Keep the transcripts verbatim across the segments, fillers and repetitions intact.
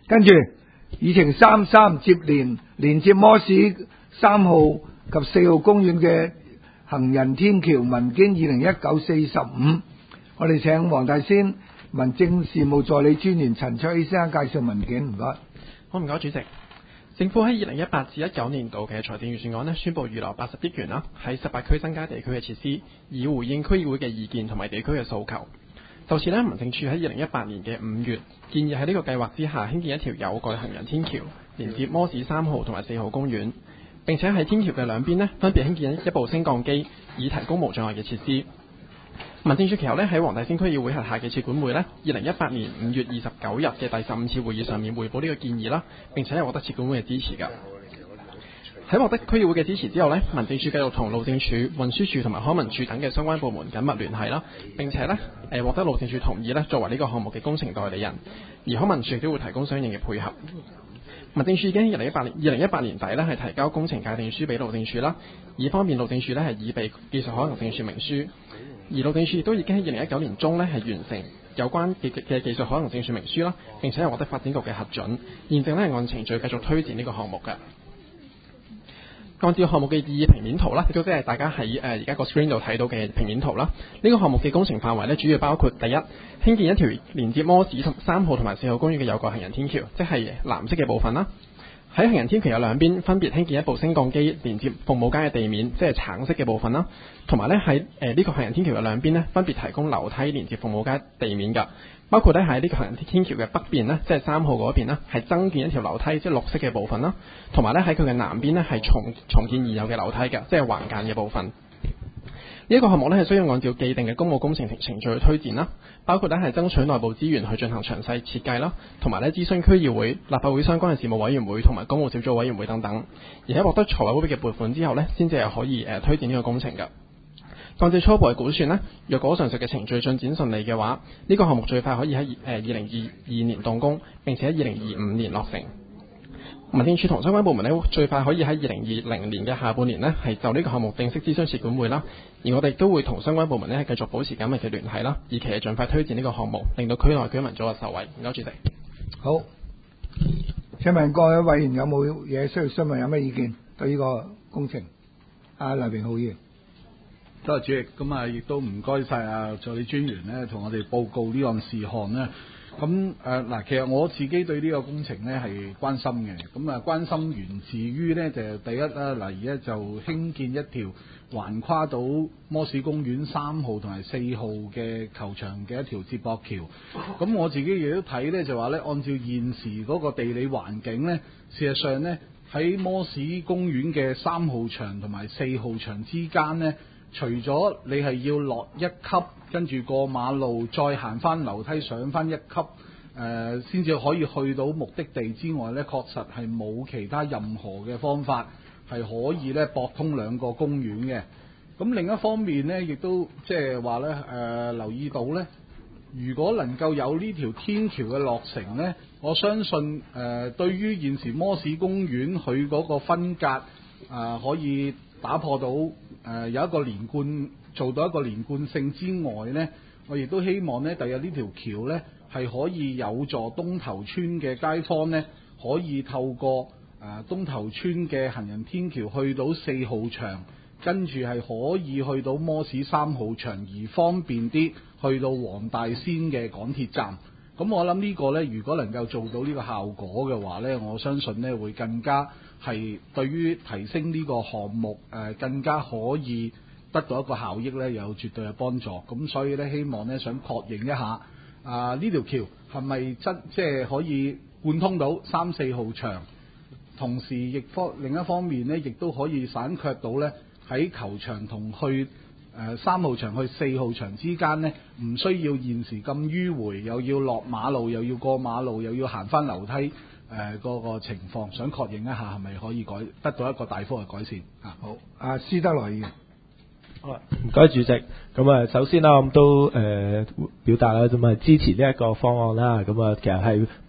跟住議程三三接連連接摩士三號及四號公園嘅行人天橋文經二零一九四十五，我哋請黃大仙民政事務助理專員陳卓希先生介紹文件，唔該。 好，唔該主席。政府喺二零一八至一九年度嘅財政預算案呢，宣布預留八十億元啦，喺十八區增加地區嘅設施，以回應區議會嘅意見同埋地區嘅訴求。就此呢，民政處喺二零一八年嘅五月建議喺呢個計劃之下興建一條有蓋行人天橋，連接摩士三號同埋四號公園，並且喺天橋嘅兩邊呢，分別興建一部升降機，以提供無障礙嘅設施。民政處其後呢，喺黃大仙區議會轄下嘅設管會呢，二零一八年五月二十九日嘅第十五次會議上面匯報呢個建議啦，並且係獲得設管會嘅支持㗎。喺獲得區議會嘅支持之後呢，民政處繼續同路政署、運輸署同埋康文署等嘅相關部門緊密聯繫啦，並且呢誒獲得路政署同意呢作為呢個項目嘅工程代理人，而康文署亦都會提供相應嘅配合。民政處已經喺二零一八年二零一八年底呢係提交工程界定書俾路政署啦，以方便路政署呢係擬備技術可行性說明書。而路政署亦都已經喺二零一九年中呢係完成有關嘅嘅技術可能性說明書啦，並且係獲得發展局嘅核准，現正呢係按程序繼續推展呢個項目嘅。按照項目嘅意義平面圖啦，亦都即係大家喺誒而家個 screen 度睇到嘅平面圖啦。呢、這個項目嘅工程範圍呢，主要包括第一，興建一條連接摩士同三號同埋四號公園嘅有蓋行人天橋，即係藍色嘅部分啦。喺行人天橋有兩邊分別興建一部升降機連接服務街嘅地面，即係橙色嘅部分啦。同埋咧喺誒呢個行人天橋嘅兩邊咧，分別提供樓梯連接服務街地面㗎。包括咧喺呢個行人天橋嘅北邊呢，即係三號嗰邊呢，係增建一條樓梯，即係綠色嘅部分啦。同埋咧喺佢嘅南邊呢，係重重建現有嘅樓梯㗎，即係橫間嘅部分。呢一個項目呢，係需要按照既定嘅公務工程程序去推展啦，包括呢係爭取內部資源去進行詳細設計啦，同埋呢諮詢區議會、立法會相關嘅事務委員會同埋公務小組委員會等等，而喺獲得財委會嘅撥款之後呢，先至係可以誒、呃、推展呢個工程㗎。按照初步嘅估算呢，若果上述嘅程序進展順利嘅話，呢、這個項目最快可以喺誒二零二二年動工，並且喺二零二五年落成。民政處同相關部門呢，最快可以喺二零二零年嘅下半年呢，係就呢個項目正式諮詢設管會啦。而我哋都會同相關部門呢，係繼續保持緊密嘅聯繫啦，以期係盡快推展呢個項目，令到區內居民早日受惠。唔該，主席。 好，請問各位委員有冇嘢需要詢問，有咩意見對呢個工程？阿黎榮浩議員。 多謝主席，咁啊亦都唔該晒啊助理專員咧，同我哋報告呢項事項咧。咁誒嗱，其實我自己對呢個工程咧係關心嘅。咁啊關心源自於咧就第一啦，嗱而家就興建一條橫跨到摩士公園三號同埋四號嘅球場嘅一條接駁橋。咁我自己亦都睇咧就話咧，按照現時嗰個地理環境咧，事實上咧喺摩士公園嘅三號場同埋四號場之間咧，除咗你係要落一級，跟住過馬路，再行翻樓梯上翻一級，誒先至可以去到目的地之外呢，確實係冇其他任何嘅方法係可以呢駁通兩個公園嘅。咁另一方面呢，亦都即係話呢，誒、呃、留意到呢，如果能夠有呢條天橋嘅落成呢，我相信誒、呃、對於現時摩士公園佢嗰個分隔啊、呃、可以打破到誒、呃、有一個連貫，做到一個連貫性之外呢，我亦都希望呢，第日呢條橋呢係可以有助東頭村嘅街坊呢，可以透過誒、呃、東頭村嘅行人天橋去到四號場，跟住係可以去到摩士三號場，而方便啲去到黃大仙嘅港鐵站。咁我諗呢個呢，如果能夠做到呢個效果嘅話呢，我相信呢會更加係對於提升呢個項目誒、呃、更加可以得到一個效益呢，有絕對嘅幫助。咁所以呢，希望呢想確認一下啊呢條橋係咪真即係可以貫通到三四號場，同時亦方另一方面呢，亦都可以省卻到呢喺球場同去誒三號場去四號場之間呢，唔需要現時咁迂迴，又要落馬路，又要過馬路，又要行翻樓梯誒嗰、呃那個情況，想確認一下係咪可以改得到一個大幅嘅改善啊？好，阿施德來議員。 唔該主席，咁啊首先啦，我都誒、呃、表達啦，咁啊支持呢一個方案啦，咁啊其實係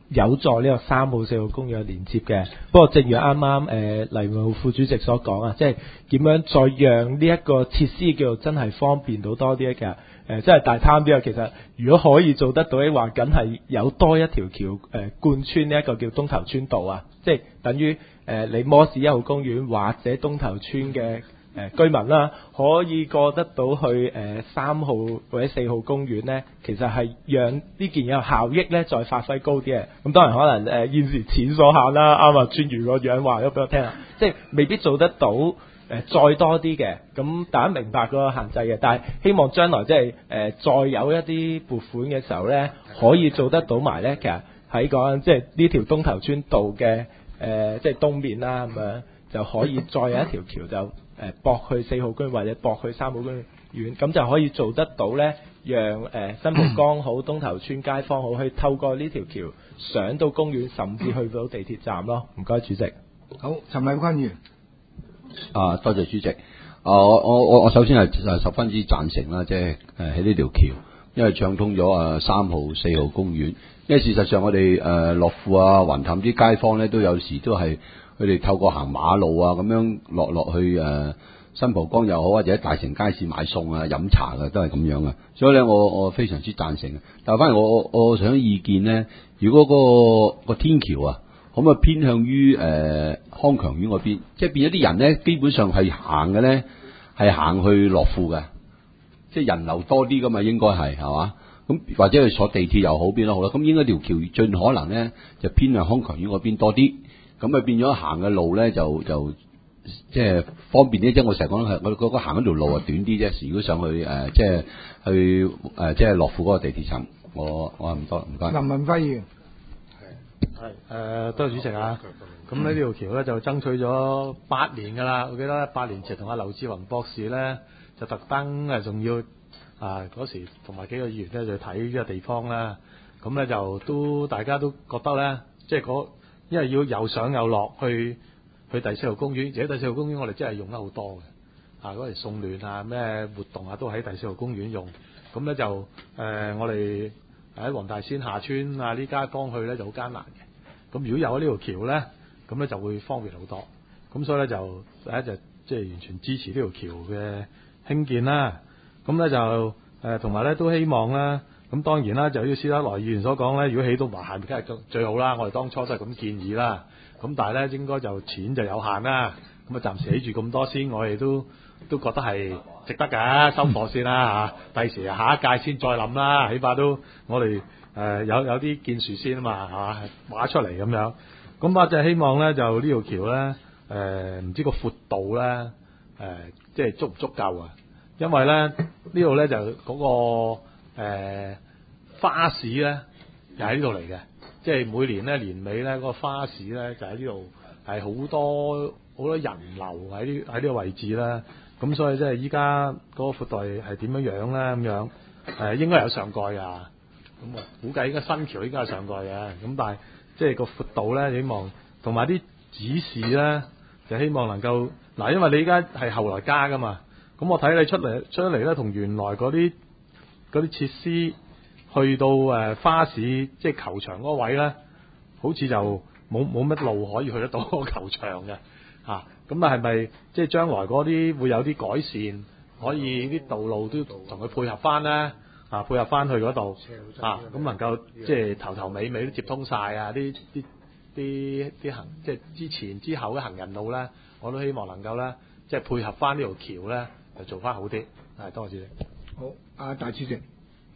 有助呢個三號四號公園嘅連接嘅。不過正如啱啱誒黎文浩副主席所講啊，即係點樣再讓呢一個設施叫做真係方便到多啲嘅。誒，即係大貪啲啊！其實如果可以做得到嘅話，梗係有多一條橋誒、呃、貫穿呢一個叫東頭村道啊！即係等於誒、呃、你摩士一號公園或者東頭村嘅誒、呃、居民啦，可以過得到去誒三號或者四號公園咧，其實係讓呢件有效益咧再發揮高啲嘅。咁當然可能誒、呃、現時錢所限啦，啱啊！專如個樣話咗俾我聽啊，即係未必做得到。誒、呃、再多啲嘅，咁大家明白嗰個限制嘅，但係希望將來即係誒再有一啲撥款嘅時候咧，可以做得到埋咧。其實喺講即係呢條東頭村道嘅誒即係東面啦，咁樣就可以再有一條橋就誒駁去四號公園或者駁去三號公園，咁就可以做得到咧，讓誒、呃、新蒲崗好東頭村街坊好去透過呢條橋上到公園，甚至去到地鐵站咯。唔該，主席。 好，陳偉坤議員。 啊，多謝主席。啊，我我我我首先係十分之贊成啦，即係誒喺呢條橋，因為暢通咗啊三號、四號公園。因為事實上我哋誒樂富啊、橫潭啲街坊咧，都有時都係佢哋透過行馬路啊咁樣落落去誒、呃、新蒲崗又好，或者大城街市買餸啊、飲茶嘅都係咁樣嘅。所以咧，我我非常之贊成。但係反而我我想意見咧，如果嗰、個、個天橋啊，可唔可以偏向於誒、呃、康強苑嗰邊，即係變咗啲人咧，基本上係行嘅咧，係行去樂富嘅，即係人流多啲噶嘛，應該係係嘛？咁或者係坐地鐵又好，邊都好啦。咁應該條橋盡可能咧就偏向康強苑嗰邊多啲，咁啊變咗行嘅路咧就就即係方便啲。即係我成日講係我嗰個行嗰條路啊短啲啫。如果上去誒、呃、即係去誒、呃、即係樂富嗰個地鐵站，我我唔多唔該。 林文輝議員。 係誒，多謝主席啊！咁呢條橋咧就爭取咗八年㗎啦。我記得八年前同阿劉志宏博士咧就特登誒，仲要啊嗰時同埋幾個議員咧就睇呢個地方啦。咁咧就都大家都覺得咧，即係嗰因為要又上又落去去第四號公園，而且第四號公園我哋真係用得好多嘅啊！嗰時送暖啊咩活動啊都喺第四號公園用。咁咧就誒、呃、我哋喺黃大仙下村啊呢街坊去咧就好艱難嘅。咁如果有呢條橋咧，咁咧就會方便好多。咁所以咧就第一就即係完全支持呢條橋嘅興建啦。咁咧就誒同埋咧都希望啦。咁當然啦，就好似施德來議員所講咧，如果起到華廈，梗係最好啦。我哋當初都係咁建議啦。咁但係咧應該就錢就有限啦。咁啊暫時起住咁多先，我哋都都覺得係值得㗎，收貨先啦嚇。第時下一屆先再諗啦，起碼都我哋。誒、呃、有有啲建樹先啊嘛，係嘛畫出嚟咁樣，咁我就希望咧就呢條橋咧誒唔知個闊度咧誒、呃、即係足唔足夠啊？因為咧呢度咧就嗰、那個、呃、花市咧又喺呢度嚟嘅，即係每年咧年尾咧嗰、那個花市咧就喺呢度係好多好多人流喺呢喺呢個位置啦，咁所以即係依家嗰個闊度係點樣樣咧咁樣誒、呃、應該有上蓋㗎。咁啊，估計應該新橋應該係上蓋嘅，咁但係即係個闊度咧，希望同埋啲指示咧，就希望能夠嗱，因為你依家係後來加噶嘛，咁我睇你出嚟出嚟咧，同原來嗰啲嗰啲設施去到誒、呃、花市即係球場嗰位咧，好似就冇冇乜路可以去得到個球場嘅嚇，咁啊係咪即係將來嗰啲會有啲改善，可以啲道路都同佢配合翻咧？啊，配合翻去嗰度啊，咁能夠即係頭頭尾尾都接通晒啊！啲啲啲啲行即係之前之後嘅行人路咧，我都希望能夠咧，即係配合翻呢條橋咧，就做翻好啲。係，多謝主席。 好，阿大主席，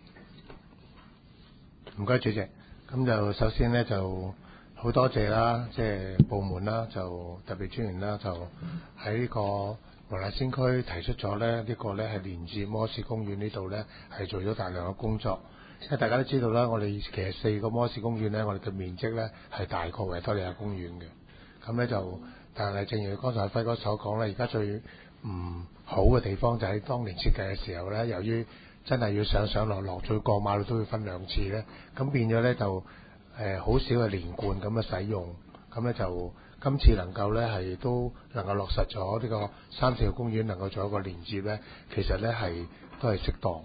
唔該主席。咁就首先咧就好多謝啦，即係部門啦，就特別專員啦，就喺呢個黃大仙區提出咗咧，呢個咧係連接摩士公園呢度咧係做咗大量嘅工作。因為大家都知道啦，我哋其實四個摩士公園咧，我哋嘅面積咧係大過維多利亞公園嘅。咁咧就，但係正如剛才輝哥所講咧，而家最唔好嘅地方就喺當年設計嘅時候咧，由於真係要上上落落，再過馬路都要分兩次咧，咁變咗咧就誒好少係連貫咁嘅使用，咁咧就。今次能夠咧係都能夠落實咗呢個三四號公園能夠做一個連接咧，其實咧係都係適當。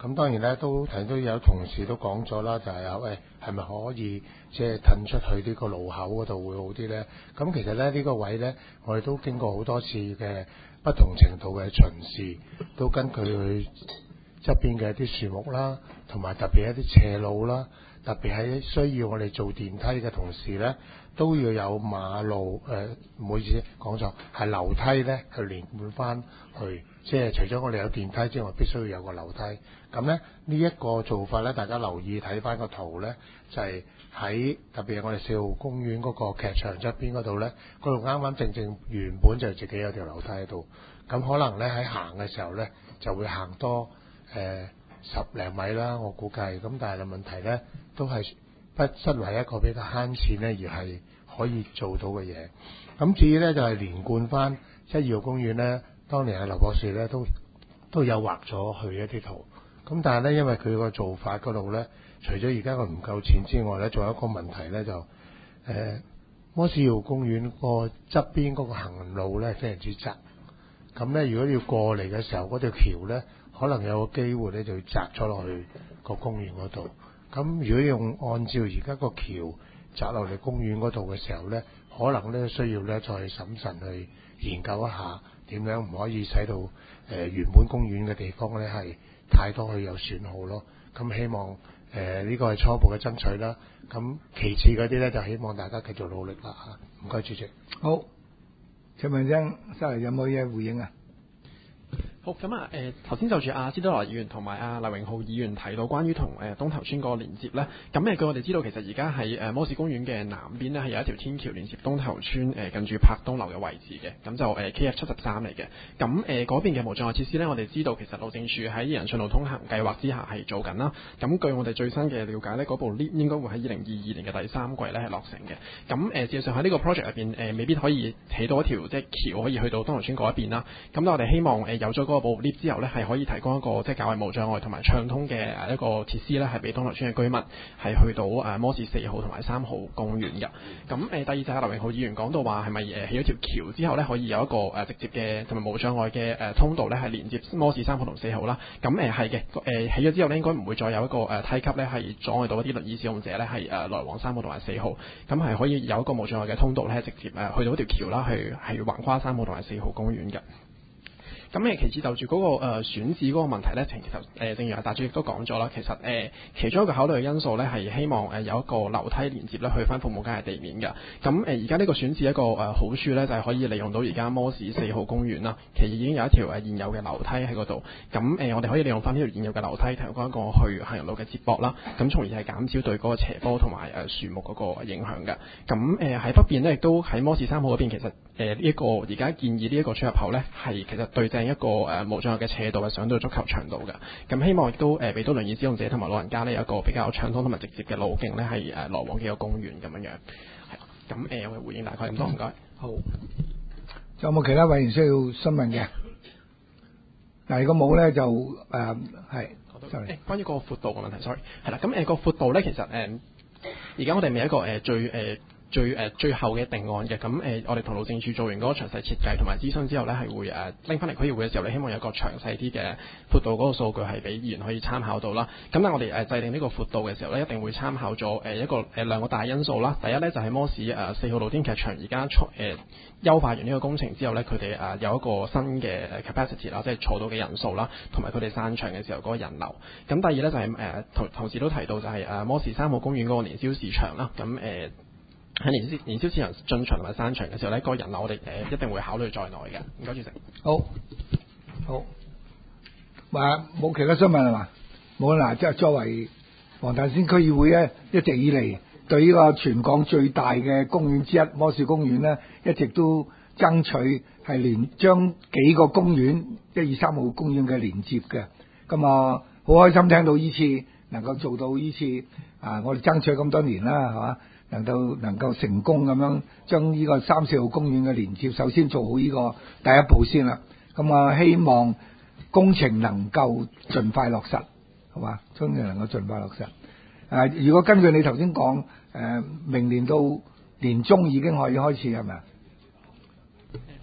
咁當然咧，都睇到有同事都講咗啦，就係啊，喂，係咪可以即係褪出去呢個路口嗰度會好啲咧？咁其實咧，呢個位咧，我哋都經過好多次嘅不同程度嘅巡視，都根據佢側邊嘅一啲樹木啦，同埋特別一啲斜路啦，特別喺需要我哋做電梯嘅同時咧，都要有馬路誒，唔好意思講錯，係樓梯咧去連貫翻去。即係除咗我哋有電梯之外，必須要有個樓梯。咁咧呢一個做法咧，大家留意睇翻個圖咧，就係喺特別係我哋四號公園嗰個劇場側邊嗰度咧，嗰度啱啱正正原本就自己有條樓梯喺度。咁可能咧喺行嘅時候咧，就會行多誒、呃、十零米啦，我估計。咁但係問題咧，都係不失為一個比較慳錢咧，而係可以做到嘅嘢。咁至於咧就係、是、連貫翻一二號公園咧。當年阿劉博士咧都都有畫咗去一啲圖，咁但係咧因為佢個做法嗰度咧，除咗而家佢唔夠錢之外咧，仲有一個問題咧就誒、呃、摩士道公園個側邊嗰個行路咧非常之窄，咁咧如果要過嚟嘅時候，嗰條橋咧可能有個機會咧就要摘咗落去個公園嗰度，咁如果用按照而家個橋摘落嚟公園嗰度嘅時候咧，可能咧需要咧再審慎去研究一下。點樣唔可以使到誒、呃、原本公園嘅地方咧係太多去有損耗咯？咁希望誒呢、呃這個係初步嘅爭取啦。咁其次嗰啲咧就希望大家繼續努力啦嚇。唔該，主席。 好，陳文生，收嚟有冇嘢回應啊？ 好咁啊！誒頭先就住阿施德來議員同埋阿黎榮浩議員提到關於同誒東頭村嗰個連接咧，咁誒據我哋知道，其實而家喺誒摩士公園嘅南邊咧係有一條天橋連接東頭村誒近住柏東樓嘅位置嘅，咁就誒 K F 七十三嚟嘅。咁誒嗰邊嘅無障礙設施咧，我哋知道其實路政署喺人順路通行計劃之下係做緊啦。咁據我哋最新嘅了解咧，嗰部 lift 應該會喺二零二二年嘅第三季咧係落成嘅。咁誒事實上喺呢個 project 入邊誒未必可以起到一條即係橋可以去到東頭村嗰一邊啦。咁我哋希望誒有咗嗰部 lift 之後咧，係可以提供一個即係較為無障礙同埋暢通嘅一個設施咧，係俾東頭村嘅居民係去到誒摩士四號同埋三號公園嘅。咁誒第二就係劉榮浩議員講到話係咪誒起咗條橋之後咧，可以有一個誒直接嘅同埋無障礙嘅誒通道咧，係連接摩士三號同四號啦。咁誒係嘅誒起咗之後咧，應該唔會再有一個誒梯級咧係阻礙到一啲輪椅使用者咧係誒來往三號同埋四號。咁係可以有一個無障礙嘅通道咧，直接誒去到條橋啦，去係橫跨三號同埋四號公園嘅。咁誒其次就住嗰、那個誒、呃、選址嗰個問題咧，其實誒、呃、正如阿達主席都講咗啦，其實誒、呃、其中一個考慮嘅因素咧係希望誒、呃、有一個樓梯連接咧去翻服務街嘅地面嘅。咁誒而家呢個選址一個誒、呃、好處咧就係、是、可以利用到而家摩士四號公園啦，其實已經有一條誒現有嘅樓梯喺嗰度。咁誒、呃、我哋可以利用翻呢條現有嘅樓梯提供一個去行人路嘅接駁啦，咁從而係減少對嗰個斜坡同埋誒樹木嗰個影響嘅。咁誒喺北邊咧亦都喺摩士三號嗰邊，其實誒呢一個而家建議呢一個出入口咧係其實對正一個誒、呃、無障礙嘅斜度係上到足球場度嘅，咁希望亦都誒俾到輪椅使用者同埋老人家呢有一個比較暢通同埋直接嘅路徑咧係誒來往幾個公園咁樣樣。係咁誒，我哋回應大概咁多，唔該。 好，仲有冇其他委員需要詢問嘅？嗱，如果冇咧就誒係。 誒，關於個闊度嘅問題 ，sorry， 係啦，咁誒個闊度咧其實誒而家我哋未一個誒、呃、最誒。呃最誒、呃、最後嘅定案嘅，咁誒、呃、我哋同路政署做完嗰個詳細設計同埋諮詢之後咧，係會誒拎翻嚟區議會嘅時候咧，希望有一個詳細啲嘅闊度嗰個數據係俾議員可以參考到啦。咁但係我哋誒、呃、制定呢個闊度嘅時候咧，一定會參考咗誒、呃、一個誒、呃、兩個大因素啦。第一咧就係、是、摩士誒四號露天劇場而家誒優化完呢個工程之後咧，佢哋誒有一個新嘅 capacity 啦，即係坐到嘅人數啦，同埋佢哋散場嘅時候嗰個人流。咁第二咧就係、是、誒、呃、同同時都提到就係、是、誒、呃、摩士三號公園嗰個年宵市場啦。咁誒。呃喺年宵年宵市場進場同埋散場嘅時候咧，個人流我哋誒、呃、一定會考慮在內嘅。唔該，主席。 好，好，話冇其他詢問係嘛？冇啦，即係作為黃大仙區議會咧，一直以嚟對呢個全港最大嘅公園之一摩士公園咧，一直都爭取係連將幾個公園一二三號公園嘅連接嘅。咁啊，好開心聽到呢次能夠做到呢次啊！我哋爭取咁多年啦，係嘛？能夠能夠成功咁樣將呢個三四號公園嘅連接，首先做好呢個第一步先啦。咁啊，希望工程能夠盡快落實，係嘛？工程能夠盡快落實。誒、啊，如果根據你頭先講，誒、呃，明年到年中已經可以開始係咪啊？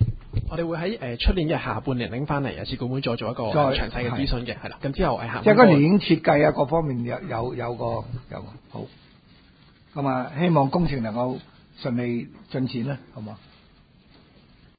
我哋會喺誒出年嘅下半年拎翻嚟，次管會再做一個再詳細嘅諮詢嘅，係啦。咁之後誒行即係嗰年已經設計啊，各方面有有有個有個好。咁啊，希望工程能夠順利進展啦，好嘛？